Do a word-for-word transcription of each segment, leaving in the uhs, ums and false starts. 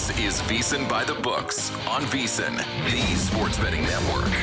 This is VSiN by the Books on VSiN, the sports betting network.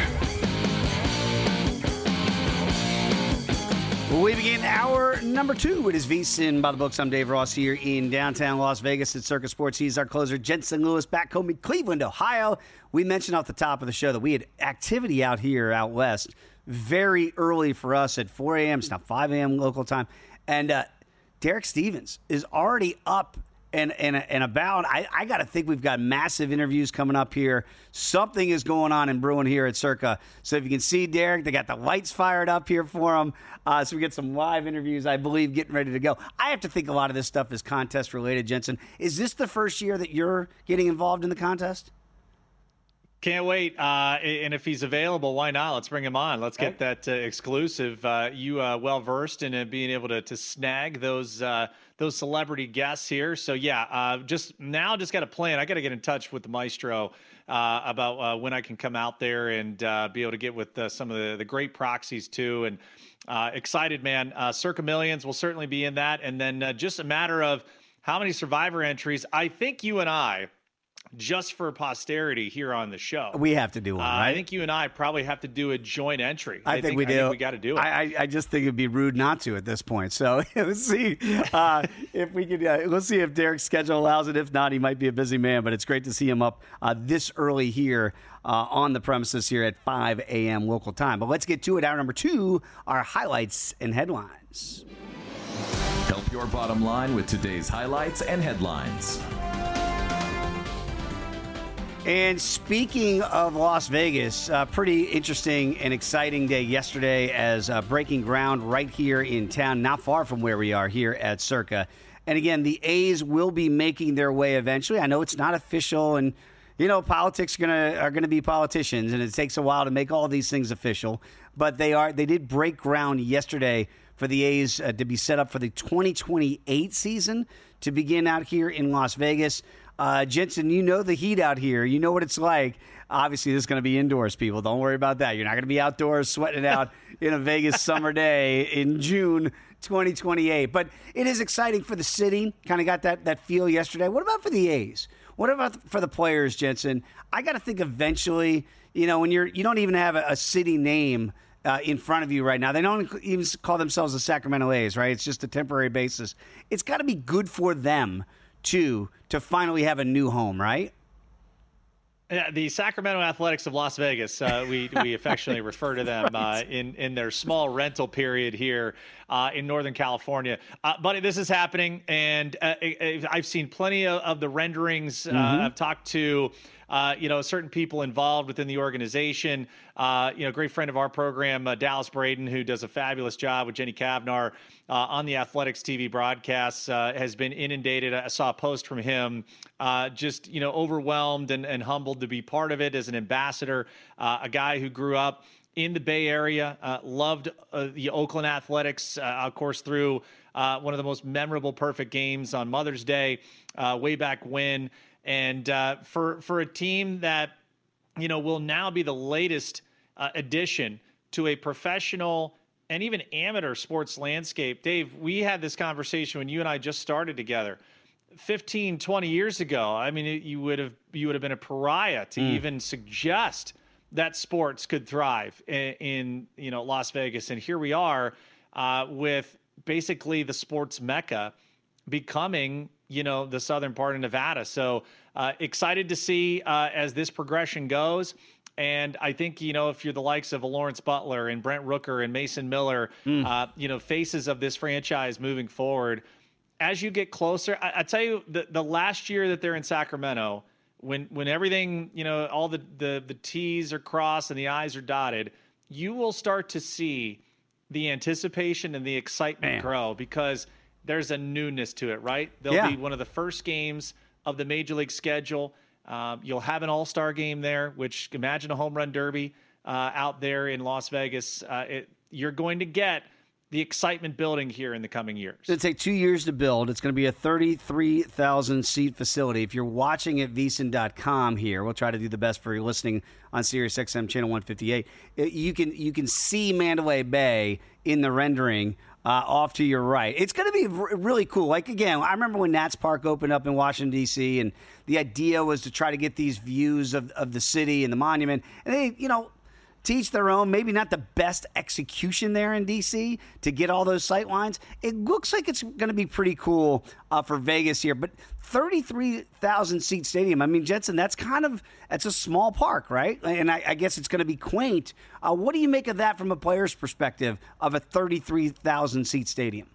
We begin hour number two. It is VSiN by the Books. I'm Dave Ross here in downtown Las Vegas at Circa Sports. He's our closer, Jensen Lewis, back home in Cleveland, Ohio. We mentioned off the top of the show that we had activity out here out west very early for us at four a.m. It's now five a.m. local time. And uh, Derek Stevens is already up and and, and about. I, I got to think we've got massive interviews coming up here. Something is going on and brewing here at Circa. So if you can see Derek, they got the lights fired up here for him. Uh, so we get some live interviews, I believe, getting ready to go. I have to think a lot of this stuff is contest related, Jensen. Is this the first year that you're getting involved in the contest? Can't wait. Uh, and if he's available, why not? Let's bring him on. Let's get that uh, exclusive. Uh, you uh, well-versed in uh, being able to to snag those uh, those celebrity guests here. So, yeah, uh, just now just got a plan. I got to get in touch with the maestro uh, about uh, when I can come out there and uh, be able to get with uh, some of the, the great proxies, too. And uh, excited, man. Uh, Circa Millions will certainly be in that. And then uh, just a matter of how many Survivor entries. I think you and I, just for posterity here on the show, we have to do one, uh, right? I think you and I probably have to do a joint entry. I, I think, think we do. I think we got to do it. I, I, I just think it'd be rude not to at this point. So let's see uh, if we could. Uh, let's see if Derek's schedule allows it. If not, he might be a busy man. But it's great to see him up uh, this early here uh, on the premises here at five a.m. local time. But let's get to it. Hour number two, our highlights and headlines. Help your bottom line with today's highlights and headlines. And speaking of Las Vegas, uh, pretty interesting and exciting day yesterday as uh, breaking ground right here in town, not far from where we are here at Circa. And again, the A's will be making their way eventually. I know it's not official, and you know politics are gonna are gonna be politicians, and it takes a while to make all these things official. But they are they did break ground yesterday for the A's uh, to be set up for the twenty twenty-eight season to begin out here in Las Vegas. Uh, Jensen, you know the heat out here. You know what it's like. Obviously, this is going to be indoors, people. Don't worry about that. You're not going to be outdoors sweating it out in a Vegas summer day in June twenty twenty-eight. But it is exciting for the city. Kind of got that, that feel yesterday. What about for the A's? What about for the players, Jensen? I got to think eventually, you know, when you're you don't even have a, a city name uh, in front of you right now. They don't even call themselves the Sacramento A's, right? It's just a temporary basis. It's got to be good for them to to finally have a new home, right? Yeah, the Sacramento Athletics of Las Vegas, uh, we we affectionately refer to them right. uh, in in their small rental period here uh, in Northern California. Uh, but this is happening, and uh, I've seen plenty of, of the renderings. Uh, mm-hmm. I've talked to uh, you know certain people involved within the organization. Uh, you know, great friend of our program, uh, Dallas Braden, who does a fabulous job with Jenny Kavnar uh, on the Athletics T V broadcasts, uh, has been inundated. I saw a post from him, uh, just, you know, overwhelmed and, and humbled to be part of it as an ambassador, uh, a guy who grew up in the Bay Area, uh, loved uh, the Oakland Athletics, uh, of course, through uh, one of the most memorable perfect games on Mother's Day uh, way back when. And uh, for, for a team that, you know, will now be the latest Uh, addition to a professional and even amateur sports landscape. Dave, we had this conversation when you and I just started together fifteen, twenty years ago. I mean, it, you would have you would have been a pariah to mm. even suggest that sports could thrive in, in you know Las Vegas. And here we are uh, with basically the sports mecca becoming, you know, the southern part of Nevada. So uh, excited to see uh, as this progression goes. And I think, you know, if you're the likes of a Lawrence Butler and Brent Rooker and Mason Miller, mm. uh, you know, faces of this franchise moving forward, as you get closer, I, I tell you, the, the last year that they're in Sacramento, when when everything, you know, all the, the, the T's are crossed and the I's are dotted, you will start to see the anticipation and the excitement Man. grow because there's a newness to it, right? They'll yeah. be one of the first games of the Major League schedule. Um, you'll have an all-star game there, which imagine a home run derby uh, out there in Las Vegas. Uh, it, you're going to get the excitement building here in the coming years. It's going to take two years to build. It's going to be a thirty-three thousand seat facility. If you're watching at V S I N dot com here, we'll try to do the best for you listening on Sirius X M channel one fifty-eight. You can you can see Mandalay Bay in the rendering uh, off to your right. It's going to be r- really cool. Like, again, I remember when Nats Park opened up in Washington, D C, and the idea was to try to get these views of, of the city and the monument. And they, you know, teach their own, maybe not the best execution there in D C to get all those sight lines. It looks like it's going to be pretty cool uh, for Vegas here. But thirty-three thousand seat stadium, I mean, Jensen, that's kind of, that's a small park, right? And I, I guess it's going to be quaint. Uh, what do you make of that from a player's perspective of a thirty-three thousand seat stadium?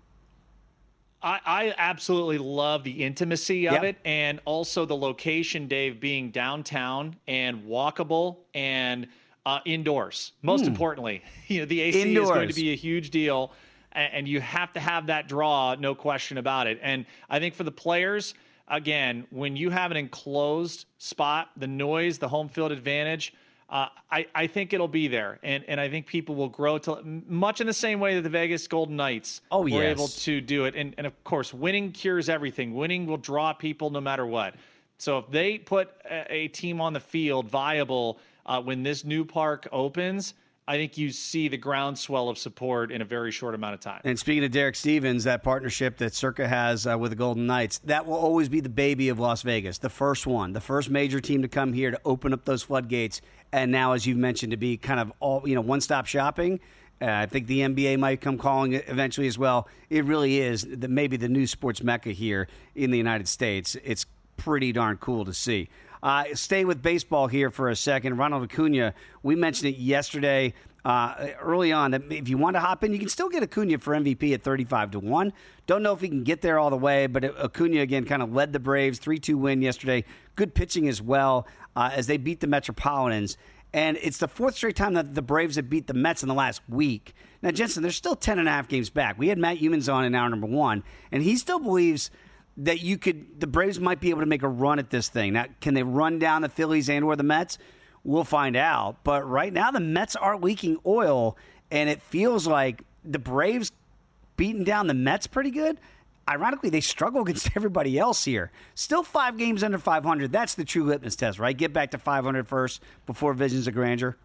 I, I absolutely love the intimacy of Yep. it, and also the location, Dave, being downtown and walkable and uh, indoors. Most importantly, you know, the A C Indoors. is going to be a huge deal, and, and you have to have that draw, no question about it. And I think for the players, again, when you have an enclosed spot, the noise, the home field advantage, Uh, I, I think it'll be there, and, and I think people will grow to much in the same way that the Vegas Golden Knights Oh, were yes. able to do it. And, and of course, winning cures everything. Winning will draw people no matter what. So if they put a, a team on the field viable uh, when this new park opens, I think you see the groundswell of support in a very short amount of time. And speaking of Derek Stevens, that partnership that Circa has uh, with the Golden Knights, that will always be the baby of Las Vegas, the first one, the first major team to come here to open up those floodgates. And now, as you've mentioned, to be kind of all, you know, one-stop shopping. Uh, I think the N B A might come calling it eventually as well. It really is the, maybe the new sports mecca here in the United States. It's pretty darn cool to see. Uh, stay with baseball here for a second. Ronald Acuna, we mentioned it yesterday uh, early on that if you want to hop in, you can still get Acuna for M V P at thirty-five to one. Don't know if he can get there all the way, but Acuna, again, kind of led the Braves. three two win yesterday. Good pitching as well uh, as they beat the Metropolitans. And it's the fourth straight time that the Braves have beat the Mets in the last week. Now, Jensen, there's still ten and a half games back. We had Matt Humans on in hour number one, and he still believes that you could, the Braves might be able to make a run at this thing. Now, can they run down the Phillies and or the Mets? We'll find out. But right now, the Mets are leaking oil, and it feels like the Braves beating down the Mets pretty good. Ironically, they struggle against everybody else here. Still five games under five hundred. That's the true litmus test, right? Get back to five hundred first before visions of grandeur.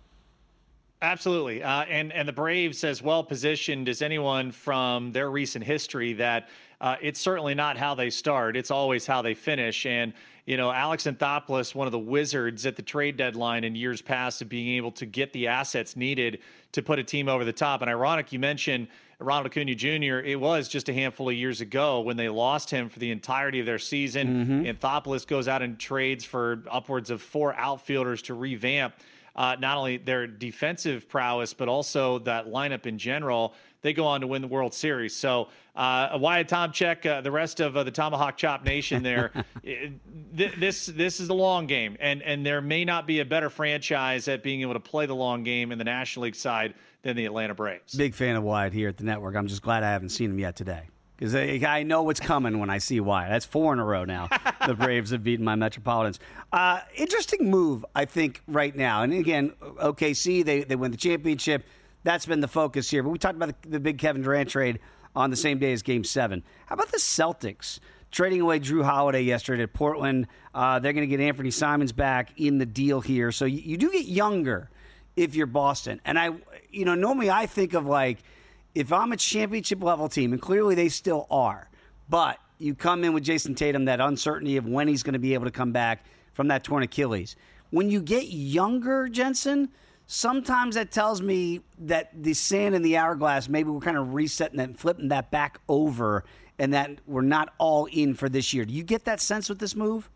Absolutely. Uh, and, and the Braves, as well positioned as anyone from their recent history, that uh, it's certainly not how they start. It's always how they finish. And, you know, Alex Anthopoulos, one of the wizards at the trade deadline in years past of being able to get the assets needed to put a team over the top. And ironic, you mentioned Ronald Acuna Junior It was just a handful of years ago when they lost him for the entirety of their season. Mm-hmm. Anthopoulos goes out and trades for upwards of four outfielders to revamp Uh, not only their defensive prowess, but also that lineup in general. They go on to win the World Series. So uh, Wyatt Tomchek, uh, the rest of uh, the Tomahawk Chop Nation there, it, th- this this is the long game. And, and there may not be a better franchise at being able to play the long game in the National League side than the Atlanta Braves. Big fan of Wyatt here at the network. I'm just glad I haven't seen him yet today. Because I, I know what's coming when I see Wyatt. That's four in a row now. The Braves have beaten my Metropolitans. Uh, interesting move, I think, right now. And again, O K C, they, they win the championship. That's been the focus here. But we talked about the, the big Kevin Durant trade on the same day as Game seven. How about the Celtics trading away Drew Holiday yesterday at Portland? Uh, they're going to get Anthony Simons back in the deal here. So you, you do get younger if you're Boston. And I, you know, normally I think of like, if I'm a championship-level team, and clearly they still are, but you come in with Jason Tatum, that uncertainty of when he's going to be able to come back from that torn Achilles. When you get younger, Jensen, sometimes that tells me that the sand in the hourglass, maybe we're kind of resetting that and flipping that back over, and that we're not all in for this year. Do you get that sense with this move?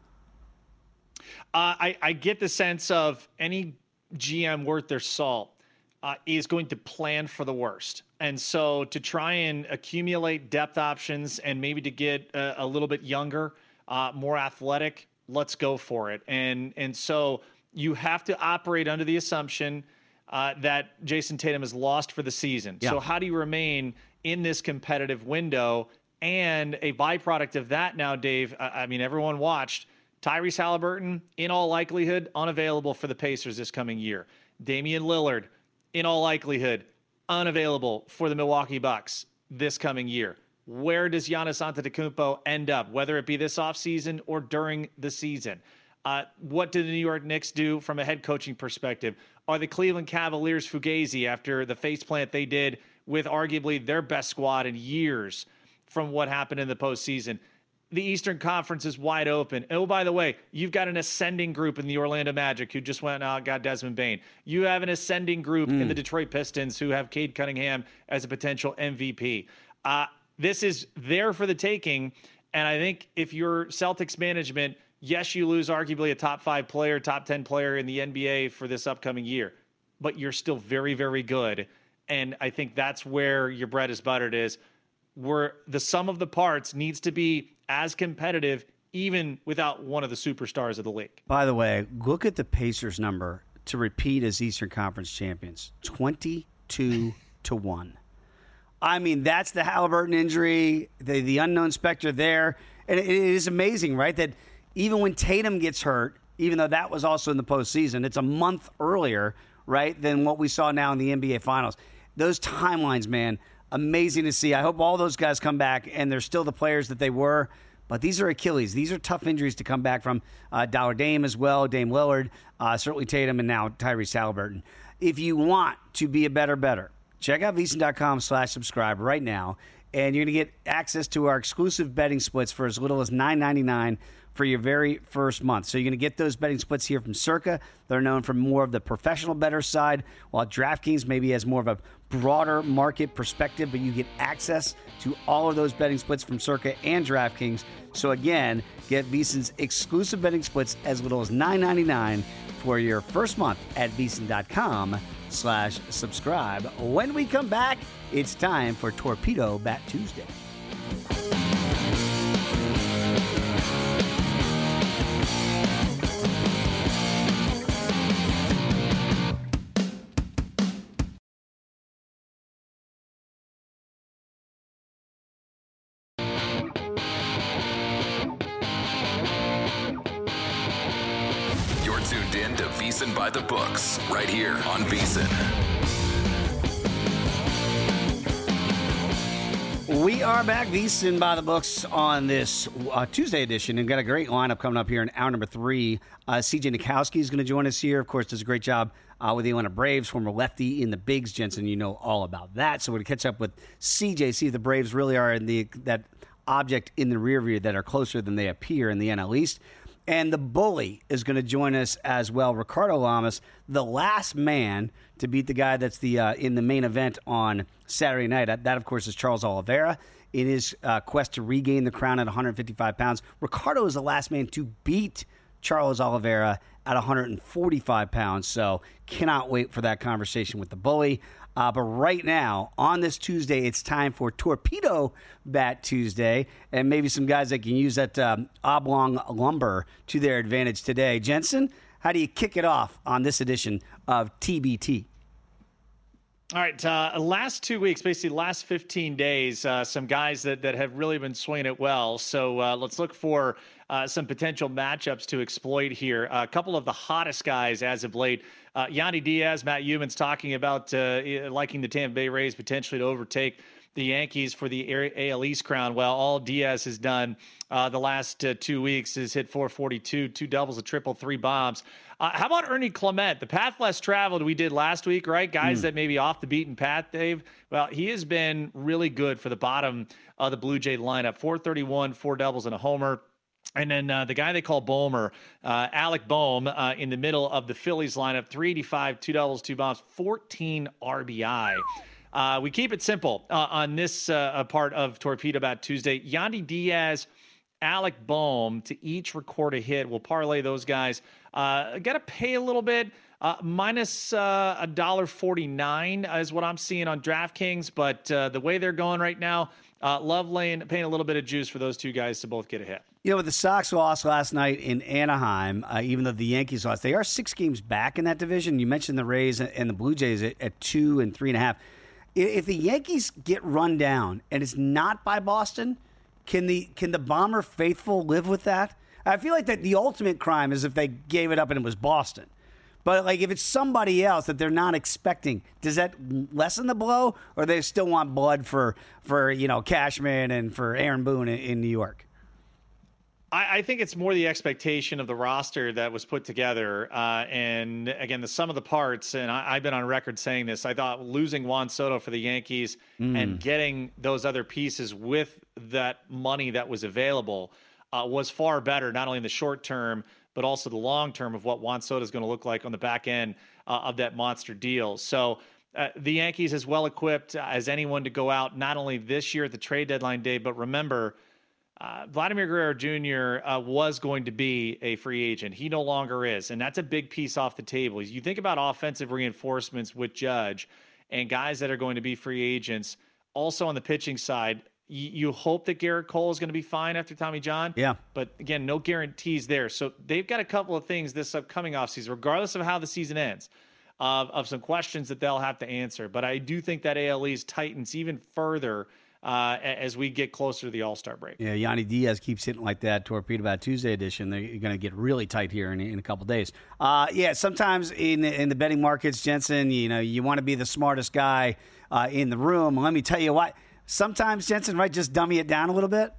Uh, I, I get the sense of any G M worth their salt uh, is going to plan for the worst. And so to try and accumulate depth options and maybe to get a, a little bit younger, uh, more athletic, let's go for it. And and so you have to operate under the assumption uh, that Jason Tatum is lost for the season. Yeah. So how do you remain in this competitive window? And a byproduct of that now, Dave, I, I mean, everyone watched Tyrese Halliburton, in all likelihood, unavailable for the Pacers this coming year. Damian Lillard, in all likelihood, unavailable for the Milwaukee Bucks this coming year. Where does Giannis Antetokounmpo end up, whether it be this offseason or during the season? Uh, what did the New York Knicks do from a head coaching perspective? Are the Cleveland Cavaliers fugazi after the faceplant they did with arguably their best squad in years from what happened in the postseason. The Eastern Conference is wide open. Oh, by the way, you've got an ascending group in the Orlando Magic who just went out and got Desmond Bane. You have an ascending group mm. in the Detroit Pistons who have Cade Cunningham as a potential M V P. Uh, this is there for the taking, and I think if you're Celtics management, yes, you lose arguably a top five player, top ten player in the N B A for this upcoming year, but you're still very, very good, and I think that's where your bread is buttered is, where the sum of the parts needs to be as competitive, even without one of the superstars of the league. By the way, look at the Pacers' number to repeat as Eastern Conference champions, twenty-two to one. I mean, that's the Halliburton injury, the, the unknown specter there. And it, it is amazing, right, that even when Tatum gets hurt, even though that was also in the postseason, it's a month earlier, right, than what we saw now in the N B A Finals. Those timelines, man, amazing to see. I hope all those guys come back and they're still the players that they were. But these are Achilles. These are tough injuries to come back from. Uh, Dollar Dame as well, Dame Lillard, uh, certainly Tatum, and now Tyrese Halliburton. If you want to be a better better, check out VSiN.com slash subscribe right now, and you're going to get access to our exclusive betting splits for as little as nine ninety-nine for your very first month. So you're going to get those betting splits here from Circa. They're known for more of the professional bettor side, while DraftKings maybe has more of a broader market perspective, but you get access to all of those betting splits from Circa and DraftKings. So again, get VSiN's exclusive betting splits as little as nine ninety-nine for your first month at VSiN.com slash subscribe. When we come back, it's time for Torpedo Bat Tuesday. VSiN by the books, right here on VSiN. We are back, VSiN by the books, on this uh, Tuesday edition, and got a great lineup coming up here in hour number three. Uh, C J Nikowski is going to join us here. Of course, does a great job uh, with the Atlanta Braves, former lefty in the Bigs. Jensen, you know all about that. So we're going to catch up with C J, see if the Braves really are in the that object in the rear view that are closer than they appear in the N L East. And the bully is going to join us as well. Ricardo Lamas, the last man to beat the guy that's the uh, in the main event on Saturday night. That, that, of course, is Charles Oliveira in his uh, quest to regain the crown at one hundred fifty-five pounds. Ricardo is the last man to beat Charles Oliveira at one hundred forty-five pounds. So cannot wait for that conversation with the bully. Uh, but right now, on this Tuesday, it's time for Torpedo Bat Tuesday, and maybe some guys that can use that um, oblong lumber to their advantage today. Jensen, how do you kick it off on this edition of T B T? All right, uh, last two weeks, basically last fifteen days, uh, some guys that, that have really been swinging it well. So uh, let's look for uh, some potential matchups to exploit here. A couple of the hottest guys as of late. Uh, Yandy Diaz, Matt Euman's talking about uh, liking the Tampa Bay Rays potentially to overtake the Yankees for the A L East crown. Well, all Diaz has done uh, the last uh, two weeks is hit four forty-two, two doubles, a triple, three bombs. Uh, how about Ernie Clement? The path less traveled we did last week, right? Guys mm. that may be off the beaten path, Dave. Well, he has been really good for the bottom of the Blue Jay lineup. four thirty-one, four doubles, and a homer. And then uh, the guy they call Boehmer, uh, Alec Boehm, uh, in the middle of the Phillies lineup, three eighty-five, two doubles, two bombs, fourteen R B I. Uh, we keep it simple uh, on this uh, part of Torpedo Bat Tuesday. Yandy Diaz, Alec Boehm to each record a hit. We'll parlay those guys. Uh, Got to pay a little bit. Uh, minus uh, one dollar forty-nine is what I'm seeing on DraftKings. But uh, the way they're going right now, uh, love laying, paying a little bit of juice for those two guys to both get a hit. You know, with the Sox lost last night in Anaheim, uh, even though the Yankees lost, they are six games back in that division. You mentioned the Rays and the Blue Jays at, at two and three and a half. If the Yankees get run down and it's not by Boston, can the can the Bomber faithful live with that? I feel like that the ultimate crime is if they gave it up and it was Boston. But like if it's somebody else that they're not expecting, does that lessen the blow, or they still want blood for for you know Cashman and for Aaron Boone in, in New York? I, I think it's more the expectation of the roster that was put together. Uh, and again, the sum of the parts, and I, I've been on record saying this, I thought losing Juan Soto for the Yankees mm. and getting those other pieces with that money that was available uh, was far better, not only in the short term, but also the long term of what Juan Soto is going to look like on the back end uh, of that monster deal. So uh, the Yankees as well equipped as anyone to go out, not only this year at the trade deadline day, but remember, Uh, Vladimir Guerrero Junior Uh, was going to be a free agent. He no longer is, and that's a big piece off the table. You think about offensive reinforcements with Judge and guys that are going to be free agents. Also on the pitching side, you, you hope that Garrett Cole is going to be fine after Tommy John. Yeah. But again, no guarantees there. So they've got a couple of things this upcoming offseason, regardless of how the season ends, uh, of some questions that they'll have to answer. But I do think that A L East tightens even further Uh, as we get closer to the All-Star break. Yeah, Yanni Diaz keeps hitting like that. Torpedo Bat Tuesday edition. They're going to get really tight here in, in a couple days. Uh, yeah, sometimes in in the betting markets, Jensen, you know, you want to be the smartest guy uh, in the room. Let me tell you what. Sometimes Jensen might just dummy it down a little bit.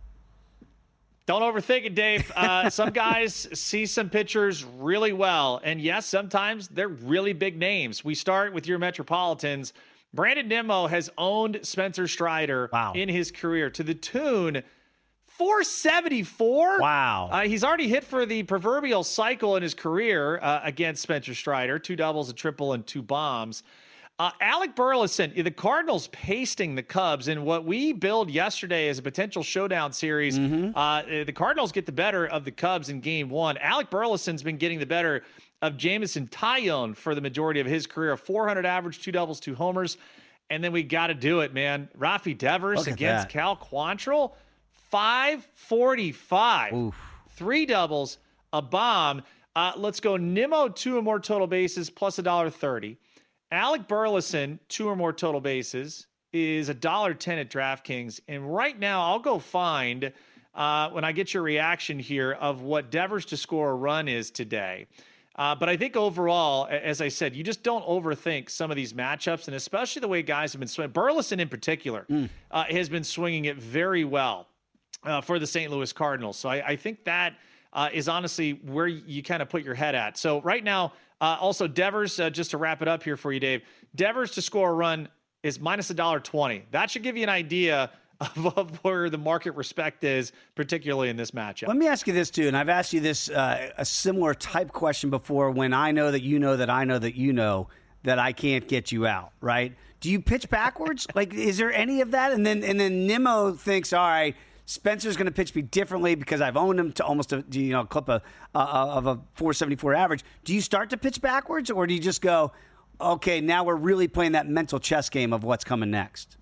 Don't overthink it, Dave. Uh, some guys see some pitchers really well, and yes, sometimes they're really big names. We start with your Metropolitans. Brandon Nimmo has owned Spencer Strider wow. in his career to the tune four seventy-four. Wow. Uh, he's already hit for the proverbial cycle in his career uh, against Spencer Strider, two doubles, a triple, and two bombs. Uh, Alec Burleson, the Cardinals pasting the Cubs in what we billed yesterday as a potential showdown series. Mm-hmm. Uh, the Cardinals get the better of the Cubs in game one. Alec Burleson's been getting the better of Jameson Taillon for the majority of his career. four hundred average, two doubles, two homers. And then we got to do it, man. Rafi Devers against that. Cal Quantrill, five forty-five. Oof. Three doubles, a bomb. Uh, let's go Nimmo, two or more total bases, plus one dollar thirty. Alec Burleson, two or more total bases, is one dollar ten at DraftKings. And right now, I'll go find, uh, when I get your reaction here, of what Devers to score a run is today. Uh, but I think overall, as I said, you just don't overthink some of these matchups, and especially the way guys have been swinging. Burleson in particular mm. uh, has been swinging it very well uh, for the Saint Louis Cardinals. So I, I think that uh, is honestly where you kind of put your head at. So right now, uh, also Devers, uh, just to wrap it up here for you, Dave, Devers to score a run is minus one dollar twenty. That should give you an idea Of, of where the market respect is, particularly in this matchup. Let me ask you this, too, and I've asked you this, uh, a similar type question before when I know that you know that I know that you know that I can't get you out, right? Do you pitch backwards? Like, is there any of that? And then and then Nimmo thinks, all right, Spencer's going to pitch me differently because I've owned him to almost a, you know, clip a, uh, of a four seventy-four average. Do you start to pitch backwards, or do you just go, okay, now we're really playing that mental chess game of what's coming next?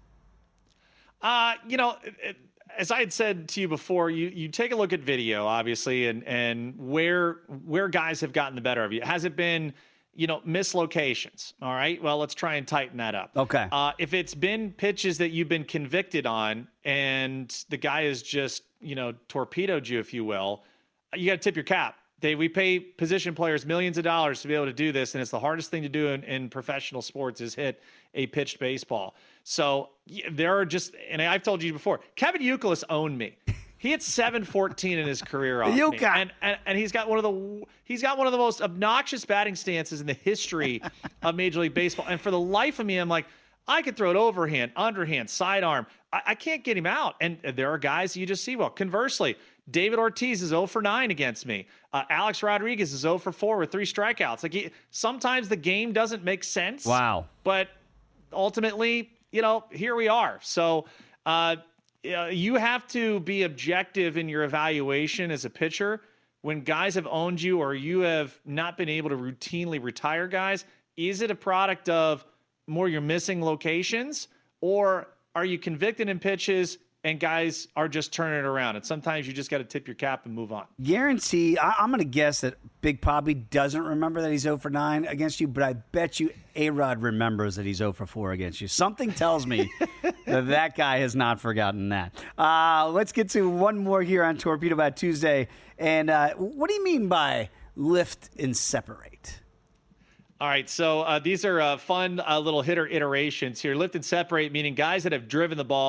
Uh, you know, it, as I had said to you before, you, you take a look at video, obviously, and, and where where guys have gotten the better of you. Has it been, you know, mislocations? All right, well, let's try and tighten that up. Okay. Uh, if it's been pitches that you've been convicted on and the guy has just, you know, torpedoed you, if you will, you got to tip your cap. They, we pay position players millions of dollars to be able to do this, and it's the hardest thing to do in, in professional sports is hit a pitched baseball. So there are just, and I've told you before, Kevin Youkilis owned me. He hit seven fourteen in his career off me. And, and and he's got one of the he's got one of the most obnoxious batting stances in the history of Major League Baseball. And for the life of me, I'm like, I could throw it overhand, underhand, sidearm. I, I can't get him out. And there are guys you just see well. Conversely, David Ortiz is zero for nine against me. Uh, Alex Rodriguez is zero for four with three strikeouts. Like he, sometimes the game doesn't make sense. Wow. But ultimately, you know, here we are. So uh, you have to be objective in your evaluation as a pitcher. When guys have owned you or you have not been able to routinely retire guys, is it a product of more you're missing locations, or are you convicted in pitches and guys are just turning it around? And sometimes you just got to tip your cap and move on. Guarantee, I, I'm going to guess that Big Poppy doesn't remember that he's zero for nine against you, but I bet you A-Rod remembers that he's zero for four against you. Something tells me that that guy has not forgotten that. Uh, let's get to one more here on Torpedo Bat Tuesday. And uh, what do you mean by lift and separate? All right, so uh, these are uh, fun uh, little hitter iterations here. Lift and separate, meaning guys that have driven the ball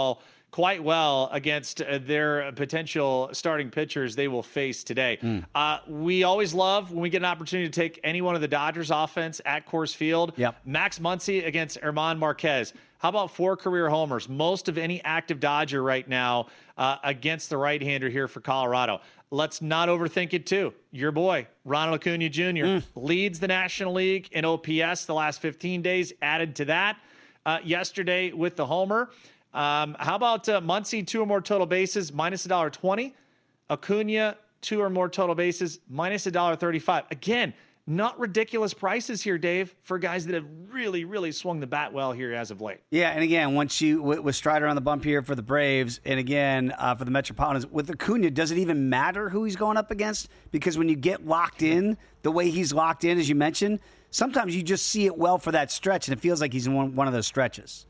quite well against uh, their potential starting pitchers they will face today. Mm. Uh, we always love when we get an opportunity to take any one of the Dodgers offense at Coors Field. Yep. Max Muncy against Germán Marquez. How about four career homers? Most of any active Dodger right now uh, against the right-hander here for Colorado. Let's not overthink it, too. Your boy, Ronald Acuna Junior, mm. leads the National League in O P S the last fifteen days, added to that uh, yesterday with the homer. Um, how about uh, Muncy, two or more total bases, minus one dollar twenty. Acuna, two or more total bases, minus one dollar thirty-five. Again, not ridiculous prices here, Dave, for guys that have really, really swung the bat well here as of late. Yeah, and again, once you with, with Strider on the bump here for the Braves, and again uh, for the Metropolitans, with Acuna, does it even matter who he's going up against? Because when you get locked in, the way he's locked in, as you mentioned, sometimes you just see it well for that stretch, and it feels like he's in one, one of those stretches.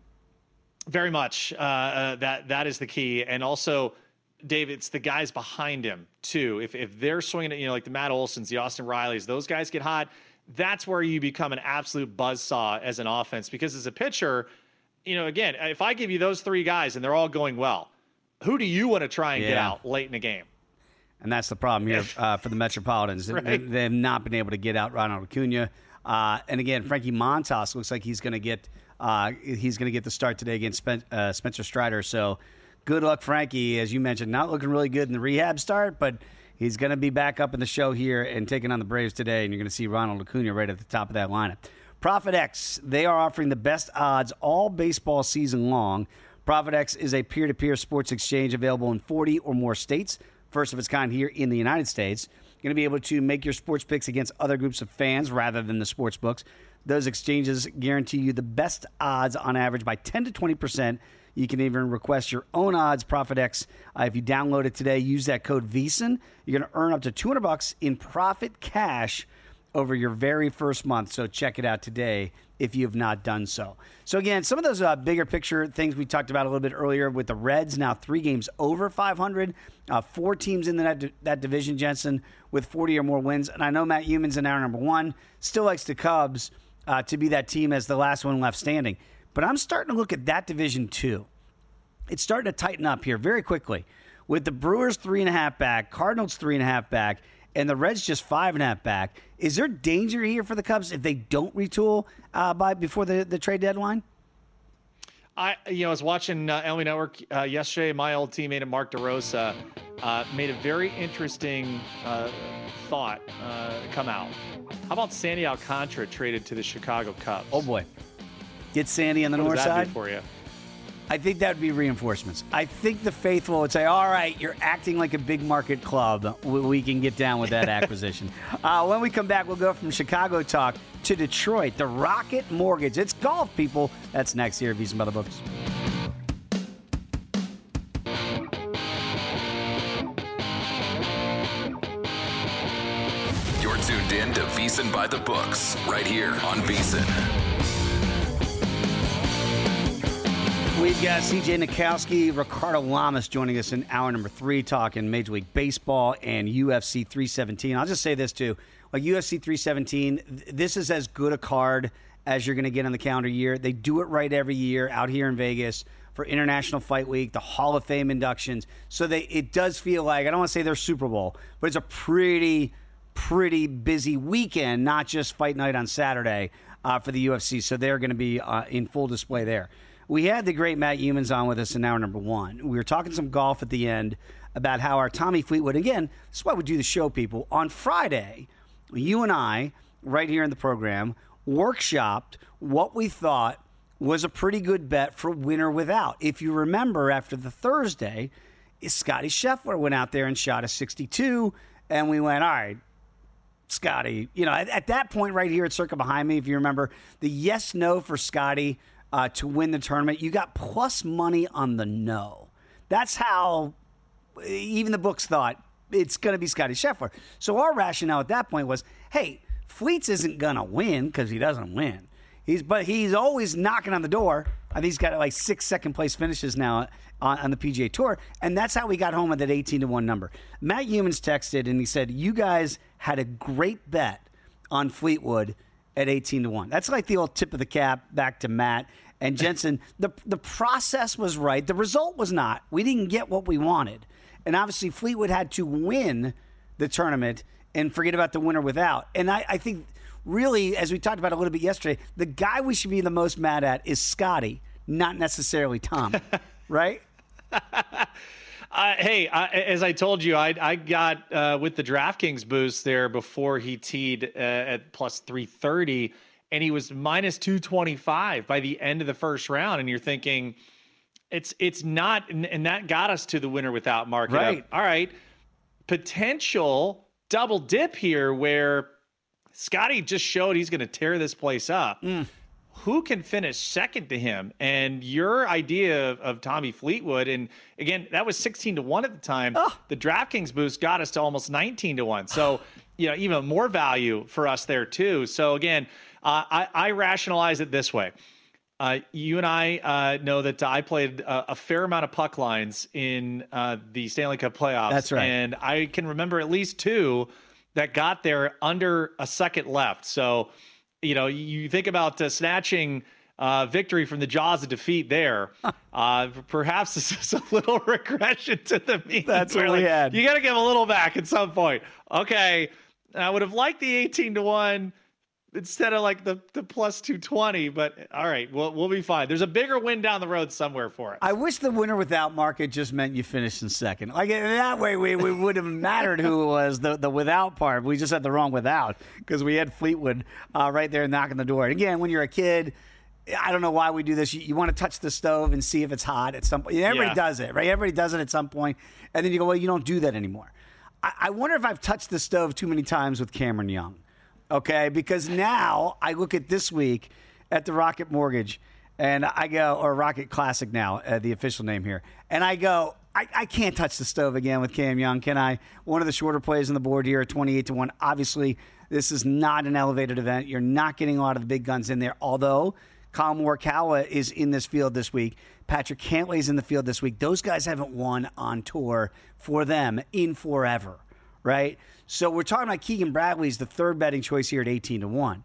Very much. Uh, uh, that that is the key. And also, Dave, it's the guys behind him, too. If if they're swinging it, you know, like the Matt Olsons, the Austin Rileys, those guys get hot, that's where you become an absolute buzzsaw as an offense. Because as a pitcher, you know, again, if I give you those three guys and they're all going well, who do you want to try and yeah. get out late in the game? And that's the problem here uh, for the Metropolitans. Right. they, they have not been able to get out Ronald Acuna. Uh, and again, Frankie Montas looks like he's going to get uh, he's going to get the start today against Spen- uh, Spencer Strider. So good luck, Frankie. As you mentioned, not looking really good in the rehab start, but he's going to be back up in the show here and taking on the Braves today. And you're going to see Ronald Acuna right at the top of that lineup. ProfitX, they are offering the best odds all baseball season long. ProfitX is a peer-to-peer sports exchange available in forty or more states, first of its kind here in the United States. You're going to be able to make your sports picks against other groups of fans rather than the sports books. Those exchanges guarantee you the best odds on average by ten to twenty percent. You can even request your own odds. ProfitX, uh, if you download it today, use that code VEASAN. You're going to earn up to two hundred bucks in profit cash over your very first month. So check it out today if you have not done so. So again, some of those uh, bigger picture things we talked about a little bit earlier with the Reds, now three games over five hundred, uh, four teams in that, that division, Jensen, with forty or more wins. And I know Matt Youmans in hour number one still likes the Cubs uh, to be that team as the last one left standing. But I'm starting to look at that division too. It's starting to tighten up here very quickly with the Brewers three and a half back, Cardinals three and a half back, and the Reds just five and a half back. Is there danger here for the Cubs if they don't retool uh, by before the, the trade deadline? I, you know, I was watching uh, L B Network uh, yesterday. My old teammate Mark DeRosa uh, made a very interesting uh, thought uh, come out. How about Sandy Alcantara traded to the Chicago Cubs? Oh boy, get Sandy on the what north does that side do for you? I think that would be reinforcements. I think the faithful would say, all right, you're acting like a big market club. We, we can get down with that acquisition. Uh, when we come back, we'll go from Chicago talk to Detroit, the Rocket Mortgage. It's golf, people. That's next here at VEASAN by the Books. You're tuned in to VEASAN by the Books, right here on VEASAN. We've got C J Nitkowski, Ricardo Lamas joining us in hour number three, talking Major League Baseball and U F C three seventeen. I'll just say this, too. Like U F C three seventeen, this is as good a card as you're going to get on the calendar year. They do it right every year out here in Vegas for International Fight Week, the Hall of Fame inductions. So they it does feel like, I don't want to say they're Super Bowl, but it's a pretty, pretty busy weekend, not just fight night on Saturday uh, for the U F C. So they're going to be uh, in full display there. We had the great Matt Youmans on with us in hour number one. We were talking some golf at the end about how our Tommy Fleetwood, again, this is why we do the show, people. On Friday, you and I, right here in the program, workshopped what we thought was a pretty good bet for winner without. If you remember, after the Thursday, Scotty Scheffler went out there and shot a sixty-two, and we went, all right, Scotty. You know, at, at that point right here at Circa behind me, if you remember, the yes-no for Scotty Uh, to win the tournament, you got plus money on the no. That's how even the books thought it's going to be Scotty Scheffler. So our rationale at that point was, hey, Fleets isn't going to win because he doesn't win. He's But he's always knocking on the door. I think he's got like six second-place finishes now on, on the P G A Tour, and that's how we got home with that eighteen to one number. Matt Youmans texted, and he said, you guys had a great bet on Fleetwood at eighteen to one. That's like the old tip of the cap back to Matt. And Jensen, the the process was right. The result was not. We didn't get what we wanted. And obviously Fleetwood had to win the tournament and forget about the winner without. And I, I think really, as we talked about a little bit yesterday, the guy we should be the most mad at is Scotty, not necessarily Tom, right? Uh, hey, I, as I told you, I, I got uh, with the DraftKings boost there before he teed uh, at plus three thirty, and he was minus two twenty-five by the end of the first round. And you're thinking, it's it's not, and, and that got us to the winner without market. Right. Up. All right, potential double dip here where Scotty just showed he's going to tear this place up. Mm. Who can finish second to him? And your idea of, of Tommy Fleetwood, and again, that was sixteen to one at the time. Oh. The DraftKings boost got us to almost nineteen to one. So, you know, even more value for us there too. So again, uh, I, I rationalize it this way. Uh, you and I uh, know that I played a, a fair amount of puck lines in uh, the Stanley Cup playoffs. That's right. And I can remember at least two that got there under a second left. So, you know, you think about uh, snatching uh, victory from the jaws of defeat there. Uh, perhaps this is a little regression to the mean. That's what we like, had. You got to give a little back at some point. Okay, I would have liked the eighteen to one instead of like the, the plus two twenty, but all right, we'll, we'll be fine. There's a bigger win down the road somewhere for it. I wish the winner without market just meant you finished in second. Like that way, we, we would have mattered who it was the, the without part. We just had the wrong without because we had Fleetwood uh, right there knocking the door. And again, when you're a kid, I don't know why we do this. You, you want to touch the stove and see if it's hot at some point. Everybody Yeah. does it, right? Everybody does it at some point, and then you go, well, you don't do that anymore. I, I wonder if I've touched the stove too many times with Cameron Young. Okay, because now I look at this week at the Rocket Mortgage, and I go, or Rocket Classic now, uh, the official name here, and I go, I, I can't touch the stove again with Cam Young, can I? One of the shorter plays on the board here at twenty-eight to one. Obviously, this is not an elevated event. You're not getting a lot of the big guns in there, although Colin Morikawa is in this field this week. Patrick Cantlay's in the field this week. Those guys haven't won on tour for them in forever, right? So we're talking about Keegan Bradley's the third betting choice here at eighteen to one.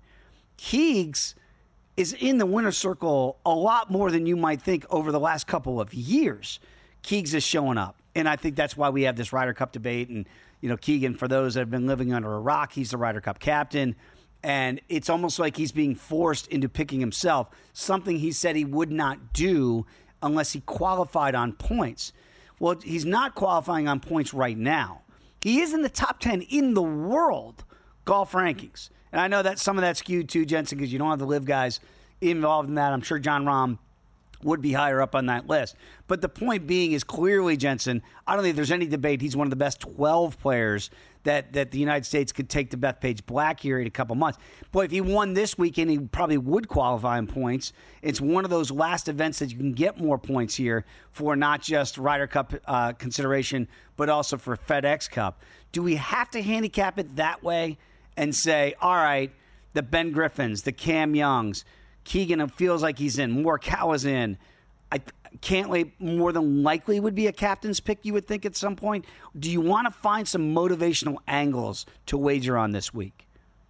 Keegs is in the winner's circle a lot more than you might think over the last couple of years. Keegs is showing up, and I think that's why we have this Ryder Cup debate. And, you know, Keegan, for those that have been living under a rock, he's the Ryder Cup captain, and it's almost like he's being forced into picking himself, something he said he would not do unless he qualified on points. Well, he's not qualifying on points right now. He is in the top ten in the world golf rankings. And I know that some of that's skewed too, Jensen, because you don't have the live guys involved in that. I'm sure John Rahm would be higher up on that list. But the point being is clearly, Jensen, I don't think there's any debate. He's one of the best twelve players that, that the United States could take to Bethpage Black here in a couple months. Boy, if he won this weekend, he probably would qualify in points. It's one of those last events that you can get more points here for not just Ryder Cup uh, consideration, but also for FedEx Cup. Do we have to handicap it that way and say, all right, the Ben Griffins, the Cam Youngs, Keegan feels like he's in, Morikawa's in. I Cantlay more than likely would be a captain's pick, you would think, at some point. Do you want to find some motivational angles to wager on this week?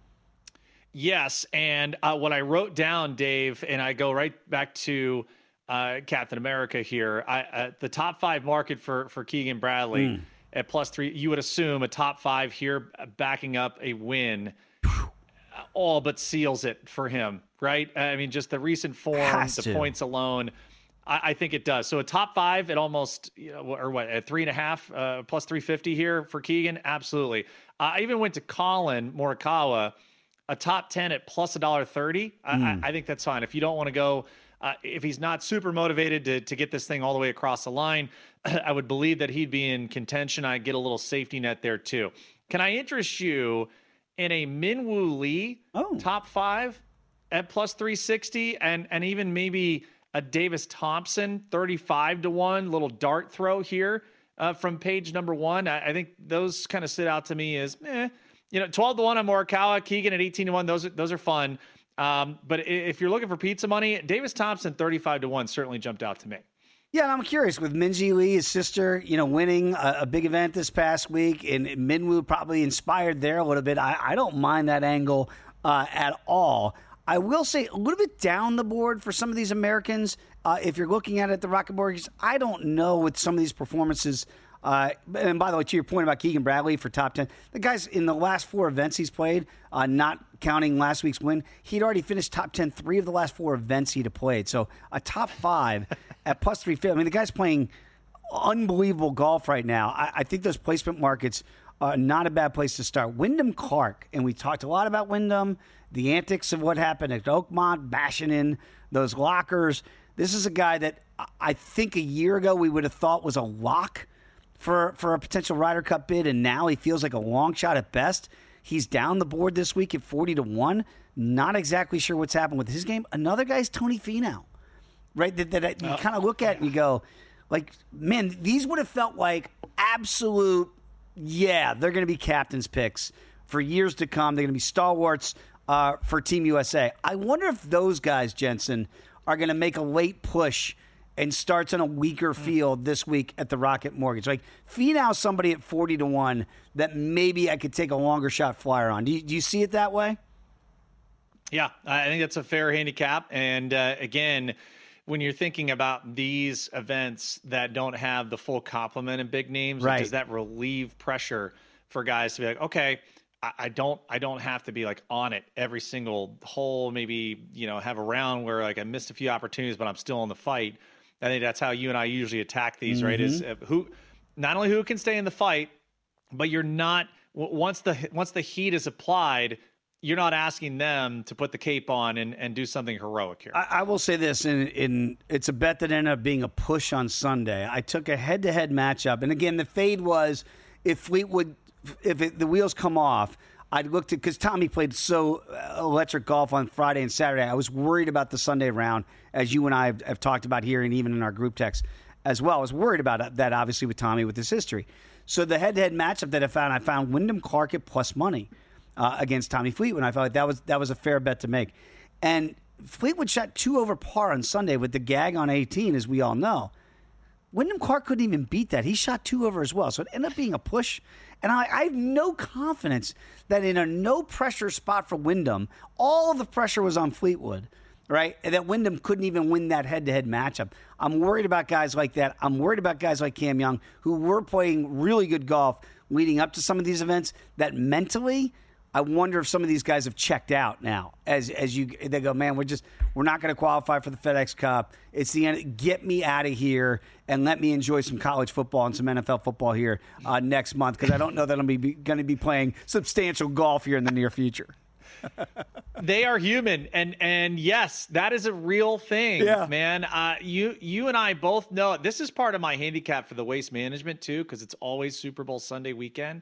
Yes, and uh, what I wrote down, Dave, and I go right back to uh, Captain America here. I, uh, the top five market for, for Keegan Bradley mm. at plus three, you would assume a top five here backing up a win all but seals it for him, right? I mean, just the recent form, Has the to. points alone, I, I think it does. So a top five at almost, you know, or what, at three and a half, uh, plus three fifty here for Keegan? Absolutely. Uh, I even went to Colin Morikawa, a top ten at plus a dollar thirty. I, Mm. I, I think that's fine. If you don't want to go, uh, if he's not super motivated to, to get this thing all the way across the line, I would believe that he'd be in contention. I'd get a little safety net there too. Can I interest you in a Minwoo Lee Oh. top five at plus three sixty, and and even maybe a Davis Thompson thirty-five to one little dart throw here uh, from page number one? I, I think those kind of sit out to me as, eh, you know, twelve to one on Morikawa, Keegan at eighteen to one. Those are, those are fun. Um, but if you're looking for pizza money, Davis Thompson thirty-five to one certainly jumped out to me. Yeah, and I'm curious with Minjee Lee, his sister, you know, winning a, a big event this past week, and Minwoo probably inspired there a little bit. I, I don't mind that angle uh, at all. I will say a little bit down the board for some of these Americans. Uh, if you're looking at it at the Rocket Mortgage, I don't know with some of these performances. Uh, and by the way, to your point about Keegan Bradley for top ten, the guy's in the last four events he's played, uh, not counting last week's win, he'd already finished top ten three of the last four events he'd have played. So a top five at plus three fifty. I mean, the guy's playing unbelievable golf right now. I, I think those placement markets are not a bad place to start. Wyndham Clark, and we talked a lot about Wyndham, the antics of what happened at Oakmont, bashing in those lockers. This is a guy that I think a year ago we would have thought was a lock for, for a potential Ryder Cup bid, and now he feels like a long shot at best. He's down the board this week at forty to one. Not exactly sure what's happened with his game. Another guy's Tony Finau, right? That, that you kind of look at and you go, like, man, these would have felt like absolute, yeah, they're going to be captain's picks for years to come. They're going to be stalwarts uh, for Team U S A. I wonder if those guys, Jensen, are going to make a late push and starts on a weaker field this week at the Rocket Mortgage. Like, Finau's somebody at forty to one that maybe I could take a longer shot flyer on. Do you, do you see it that way? Yeah, I think that's a fair handicap. And uh, again, when you're thinking about these events that don't have the full complement of big names, right, does that relieve pressure for guys to be like, okay, I, I don't, I don't have to be like on it every single hole. Maybe, you know, have a round where like I missed a few opportunities, but I'm still in the fight. I think that's how you and I usually attack these, mm-hmm. right? Is uh, who, not only who can stay in the fight, but you're not once the once the heat is applied, you're not asking them to put the cape on and, and do something heroic here. I, I will say this, and in, in, it's a bet that ended up being a push on Sunday. I took a head-to-head matchup, and again, the fade was if Fleetwood, if it, the wheels come off, I'd look to, because Tommy played so electric golf on Friday and Saturday, I was worried about the Sunday round, as you and I have, have talked about here and even in our group text as well. I was worried about that, obviously, with Tommy with his history. So the head-to-head matchup that I found, I found Wyndham Clark at plus money uh, against Tommy Fleetwood. I felt like that was that was a fair bet to make. And Fleetwood shot two over par on Sunday with the gag on eighteen, as we all know. Wyndham Clark couldn't even beat that. He shot two over as well. So it ended up being a push. And I, I have no confidence that in a no-pressure spot for Wyndham, all of the pressure was on Fleetwood, right? And that Wyndham couldn't even win that head-to-head matchup. I'm worried about guys like that. I'm worried about guys like Cam Young, who were playing really good golf leading up to some of these events, that mentally, I wonder if some of these guys have checked out now. As as you they go, man, we're just we're not going to qualify for the FedEx Cup. It's the end. Get me out of here and let me enjoy some college football and some N F L football here uh, next month, because I don't know that I'm be, going to be playing substantial golf here in the near future. They are human, and and yes, that is a real thing, yeah. man. Uh, you you and I both know this is part of my handicap for the Waste Management too, because it's always Super Bowl Sunday weekend.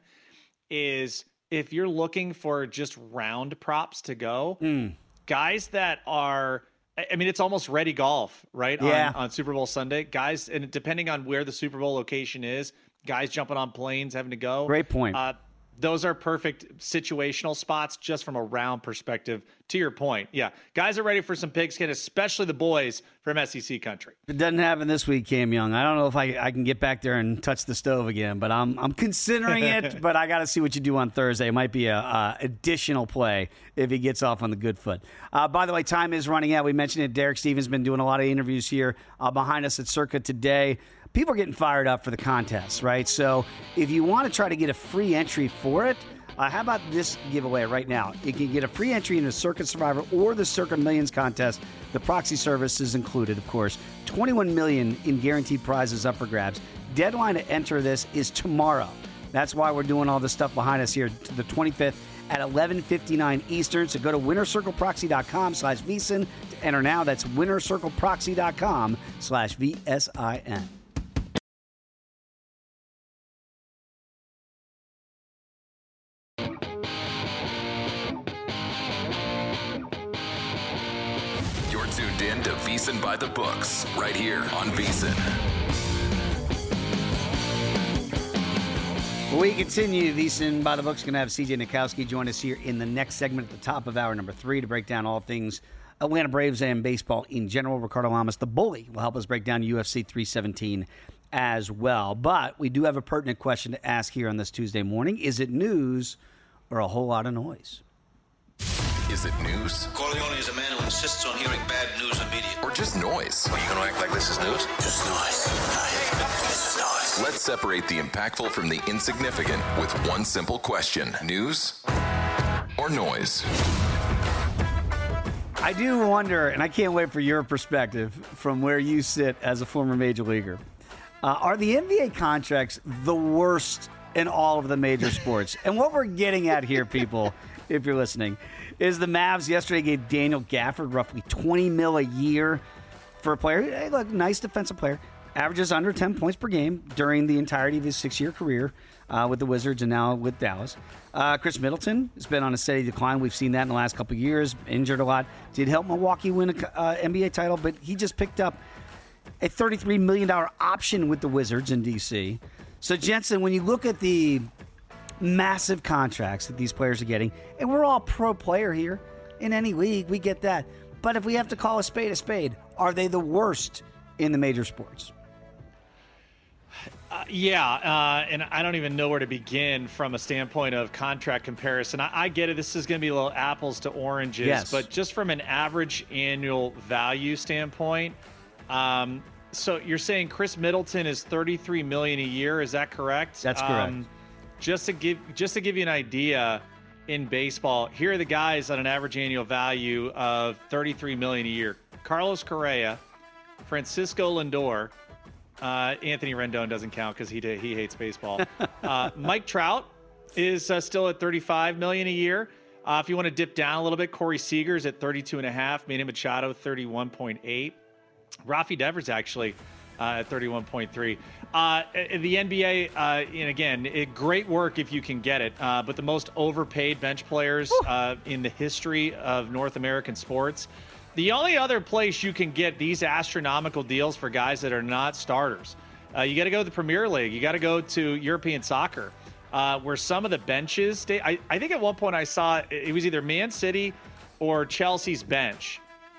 Is if you're looking for just round props to go, mm. guys that are, I mean, it's almost ready golf, right? Yeah. On, on Super Bowl Sunday, guys, and depending on where the Super Bowl location is, guys jumping on planes, having to go. Great point. Uh, those are perfect situational spots just from a round perspective. To your point, yeah, guys are ready for some pigskin, especially the boys from S E C country. It doesn't happen this week, Cam Young. I don't know if I, I can get back there and touch the stove again, but I'm I'm considering it. But I got to see what you do on Thursday. It might be a, a additional play if he gets off on the good foot. Uh, by the way, time is running out. We mentioned it. Derek Stevens has been doing a lot of interviews here uh, behind us at Circa today. People are getting fired up for the contest, right? So if you want to try to get a free entry for it, uh, how about this giveaway right now? You can get a free entry into Circa Survivor or the Circa Millions contest. The proxy service is included, of course. twenty-one million dollars in guaranteed prizes up for grabs. Deadline to enter this is tomorrow. That's why we're doing all this stuff behind us here to the twenty-fifth at eleven fifty-nine Eastern. So go to winnercircleproxy.com slash VSIN to enter now. That's winnercircleproxy.com slash V S I N. Tuned in to VSiN by the Books, right here on VSiN. We continue. VSiN by the Books. Going to have C J Nikowski join us here in the next segment at the top of hour number three to break down all things Atlanta Braves and baseball in general. Ricardo Lamas, the bully, will help us break down U F C three seventeen as well. But we do have a pertinent question to ask here on this Tuesday morning. Is it news or a whole lot of noise? Is it news? Corleone is a man who insists on hearing bad news immediately. Or just noise? Are you going to act like this is news? Just noise. This is noise. Let's separate the impactful from the insignificant with one simple question. News or noise? I do wonder, and I can't wait for your perspective from where you sit as a former major leaguer. Uh, are the N B A contracts the worst in all of the major sports? And what we're getting at here, people, if you're listening, is the Mavs yesterday gave Daniel Gafford roughly twenty mil a year for a player. Hey, look, nice defensive player. Averages under ten points per game during the entirety of his six-year career uh, with the Wizards and now with Dallas. Uh, Chris Middleton has been on a steady decline. We've seen that in the last couple of years. Injured a lot. Did help Milwaukee win an uh, N B A title, but he just picked up a thirty-three million dollars option with the Wizards in D C. So, Jensen, when you look at the massive contracts that these players are getting, and we're all pro player here in any league, we get that. But if we have to call a spade a spade, are they the worst in the major sports? Uh, yeah, uh, and I don't even know where to begin from a standpoint of contract comparison. I, I get it. This is going to be a little apples to oranges, yes. But just from an average annual value standpoint, um, so you're saying Chris Middleton is thirty-three million dollars a year. Is that correct? That's correct. Um, just to give just to give you an idea, in baseball, here are the guys on an average annual value of thirty-three million dollars a year: Carlos Correa, Francisco Lindor. Uh, Anthony Rendon doesn't count because he did, he hates baseball. Uh, Mike Trout is uh, still at thirty-five million dollars a year. Uh, if you want to dip down a little bit, Corey Seager's at thirty-two and a half. Manny Machado thirty-one point eight. Rafi Devers actually uh, at thirty-one point three. Uh, the N B A, uh, and again, it, great work if you can get it. Uh, but the most overpaid bench players uh, in the history of North American sports. The only other place you can get these astronomical deals for guys that are not starters, uh, you got to go to the Premier League. You got to go to European soccer, uh, where some of the benches stay. I, I think at one point I saw it was either Man City or Chelsea's bench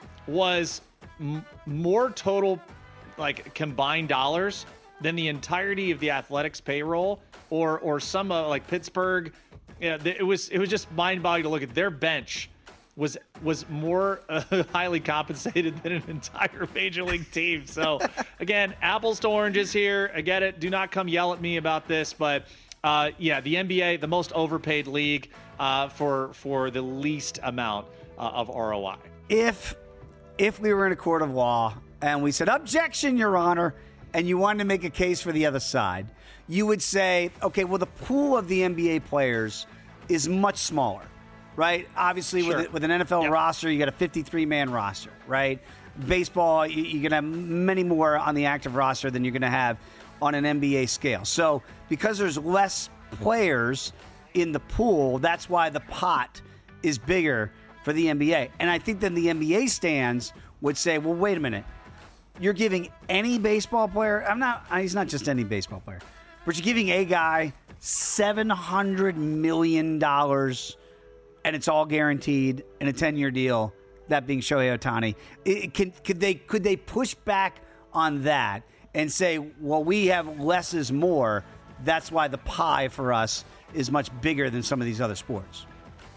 was m- more total, like combined dollars than the entirety of the Athletics payroll, or or some uh, like Pittsburgh. Yeah, it was it was just mind-boggling to look at their bench. was was more uh, highly compensated than an entire major league team. So, again, apples to oranges here. I get it. Do not come yell at me about this. But, uh, yeah, the N B A, the most overpaid league uh, for for the least amount uh, of R O I. If, if we were in a court of law and we said, objection, Your Honor, and you wanted to make a case for the other side, you would say, okay, well, the pool of the N B A players is much smaller. Right? Obviously, sure. with, with an N F L yep. roster, you got a fifty-three man roster, right? Baseball, you, you're going to have many more on the active roster than you're going to have on an N B A scale. So because there's less players in the pool, that's why the pot is bigger for the N B A. And I think then the N B A stands would say, well, wait a minute. You're giving any baseball player, I'm not, he's not just any baseball player, but you're giving a guy seven hundred million dollars and it's all guaranteed in a ten-year deal, that being Shohei Ohtani. It, can, could they could they push back on that and say, well, we have less is more, that's why the pie for us is much bigger than some of these other sports?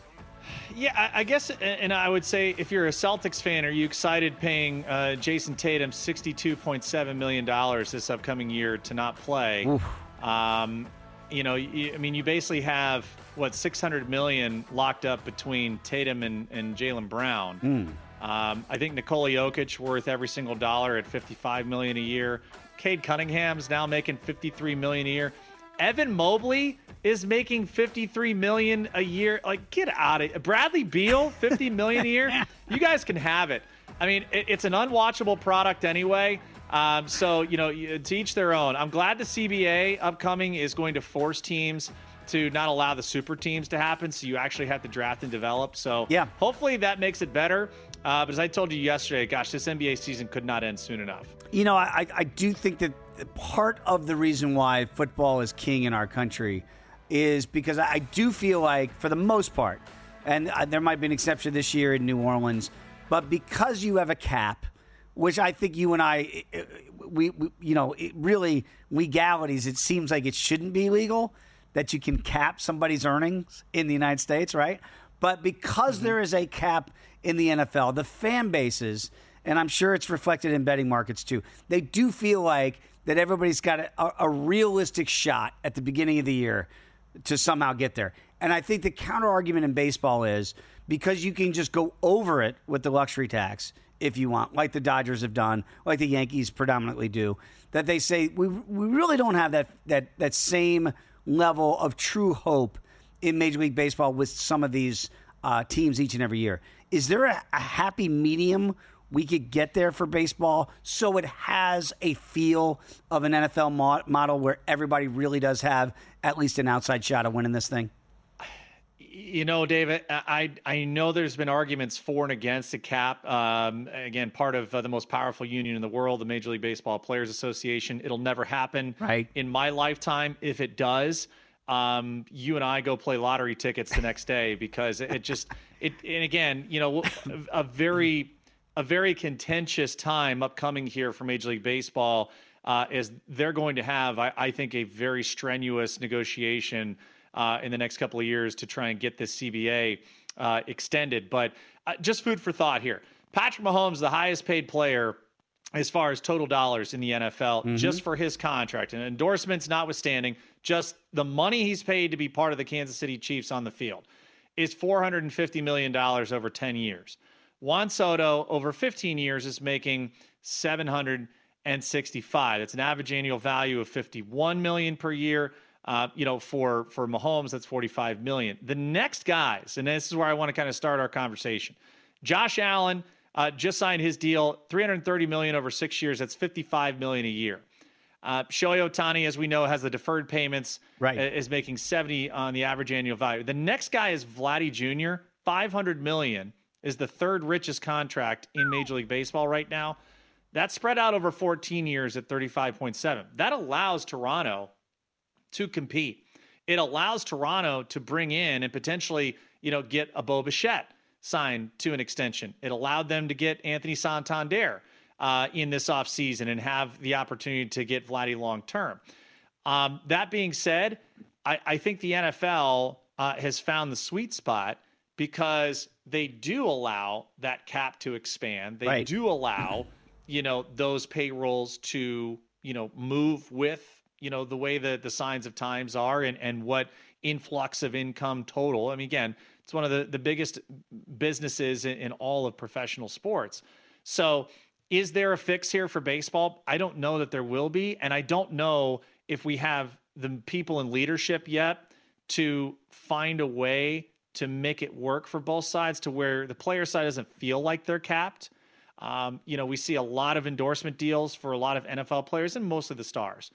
Yeah, I, I guess, and I would say if you're a Celtics fan, are you excited paying uh, Jason Tatum sixty-two point seven million dollars this upcoming year to not play? Um, you know, you, I mean, you basically have what six hundred million dollars locked up between Tatum and, and Jaylen Brown. Mm. Um, I think Nikola Jokic worth every single dollar at fifty-five million dollars a year. Cade Cunningham's now making fifty-three million dollars a year. Evan Mobley is making fifty-three million dollars a year. Like, get out of it. Bradley Beal, fifty million dollars a year. You guys can have it. I mean, it, it's an unwatchable product anyway. Um, so, you know, to each their own. I'm glad the C B A upcoming is going to force teams to not allow the super teams to happen, so you actually have to draft and develop. So yeah. hopefully that makes it better. Uh, but as I told you yesterday, gosh, this N B A season could not end soon enough. You know, I, I do think that part of the reason why football is king in our country is because I do feel like, for the most part, and there might be an exception this year in New Orleans, but because you have a cap, which I think you and I, we, we you know, it really, legalities, it seems like it shouldn't be legal that you can cap somebody's earnings in the United States, right? But because mm-hmm. there is a cap in the N F L, the fan bases, and I'm sure it's reflected in betting markets too, they do feel like that everybody's got a, a realistic shot at the beginning of the year to somehow get there. And I think the counter argument in baseball is because you can just go over it with the luxury tax if you want, like the Dodgers have done, like the Yankees predominantly do, that they say we we really don't have that that that same level of true hope in Major League Baseball with some of these uh, teams each and every year. Is there a, a happy medium we could get there for baseball so it has a feel of an N F L mo- model where everybody really does have at least an outside shot of winning this thing? You know, David, I I know there's been arguments for and against a cap. Um, again, part of uh, the most powerful union in the world, the Major League Baseball Players Association. It'll never happen right. in my lifetime. If it does, um, you and I go play lottery tickets the next day because it just it. And again, you know, a very a very contentious time upcoming here for Major League Baseball uh, is they're going to have, I, I think, a very strenuous negotiation Uh, in the next couple of years to try and get this C B A uh, extended. But uh, just food for thought here. Patrick Mahomes, the highest paid player as far as total dollars in the N F L, mm-hmm. just for his contract and endorsements notwithstanding, just the money he's paid to be part of the Kansas City Chiefs on the field is four hundred fifty million dollars over ten years. Juan Soto, over fifteen years, is making seven hundred sixty-five. That's an average annual value of fifty-one million dollars per year. Uh, you know, for for Mahomes, that's forty-five million dollars. The next guys, and this is where I want to kind of start our conversation. Josh Allen uh, just signed his deal, three hundred thirty million dollars over six years. That's fifty-five million dollars a year. Uh, Shohei Ohtani, as we know, has the deferred payments, right. uh, is making seventy on the average annual value. The next guy is Vladdy Junior five hundred million dollars is the third richest contract in Major League Baseball right now. That's spread out over fourteen years at thirty-five point seven. That allows Toronto to compete. It allows Toronto to bring in and potentially, you know, get a Bo Bichette signed to an extension. It allowed them to get Anthony Santander uh, in this offseason and have the opportunity to get Vladdy long-term. Um, that being said, I, I think the N F L uh, has found the sweet spot because they do allow that cap to expand. They right. do allow, you know, those payrolls to, you know, move with, you know, the way that the signs of times are and, and what influx of income total. I mean, again, it's one of the, the biggest businesses in, in all of professional sports. So is there a fix here for baseball? I don't know that there will be. And I don't know if we have the people in leadership yet to find a way to make it work for both sides to where the player side doesn't feel like they're capped. Um, you know, we see a lot of endorsement deals for a lot of N F L players and most of the stars.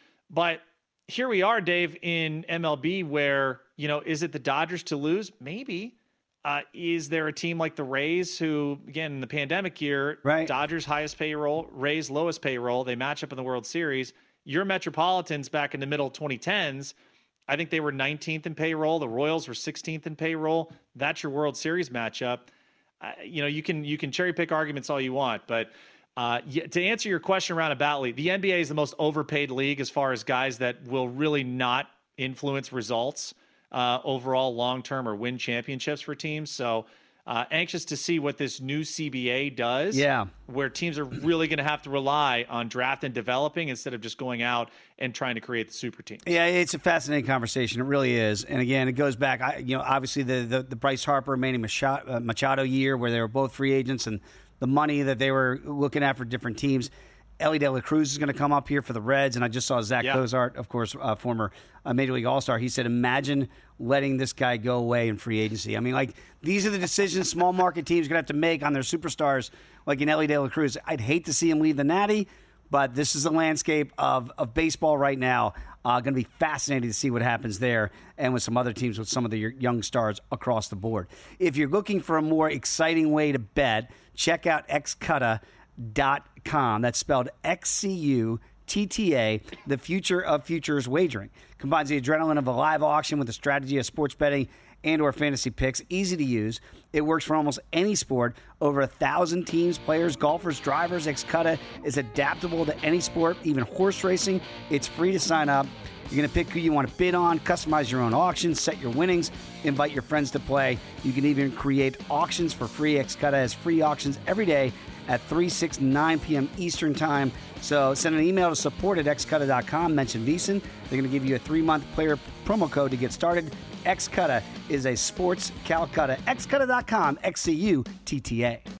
But here we are, Dave, in M L B where, you know, is it the Dodgers to lose? Maybe. Uh, is there a team like the Rays who, again, in the pandemic year, right. Dodgers highest payroll, Rays lowest payroll, they match up in the World Series. Your Metropolitans back in the middle twenty tens, I think they were nineteenth in payroll. The Royals were sixteenth in payroll. That's your World Series matchup. Uh, you know, you can you can cherry pick arguments all you want, but Uh, to answer your question roundaboutly, the N B A is the most overpaid league as far as guys that will really not influence results uh, overall long-term or win championships for teams. So uh, anxious to see what this new C B A does, yeah. where teams are really going to have to rely on draft and developing instead of just going out and trying to create the super team. Yeah, it's a fascinating conversation. It really is. And again, it goes back, I, you know, obviously the, the, the Bryce Harper, Manny Machado, uh, Machado year where they were both free agents and the money that they were looking at for different teams. Elly De La Cruz is going to come up here for the Reds, and I just saw Zach yeah. Cozart, of course, uh, former uh, Major League All-Star. He said, imagine letting this guy go away in free agency. I mean, like, these are the decisions small market teams are going to have to make on their superstars, like in Elly De La Cruz. I'd hate to see him leave the Natty, but this is the landscape of, of baseball right now. Uh, going to be fascinating to see what happens there and with some other teams with some of the young stars across the board. If you're looking for a more exciting way to bet, check out x cutta dot com. That's spelled X C U T T A, the future of futures wagering. Combines the adrenaline of a live auction with the strategy of sports betting and or fantasy picks. Easy to use. It works for almost any sport. Over a thousand teams, players, golfers, drivers. X Cutta is adaptable to any sport, even horse racing. It's free to sign up. You're going to pick who you want to bid on, customize your own auctions, set your winnings, invite your friends to play. You can even create auctions for free. Xcutta has free auctions every day at three, six, nine p.m. Eastern Time. So send an email to support at xcutta dot com. Mention VSiN. They're going to give you a three-month player promo code to get started. Xcutta is a sports Calcutta. xcutta dot com, X C U T T A.